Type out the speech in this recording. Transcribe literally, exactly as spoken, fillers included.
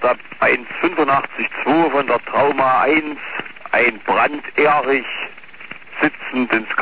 der eins acht fünf zwei von der Trauma eins, ein Brand Erich, sitzend ins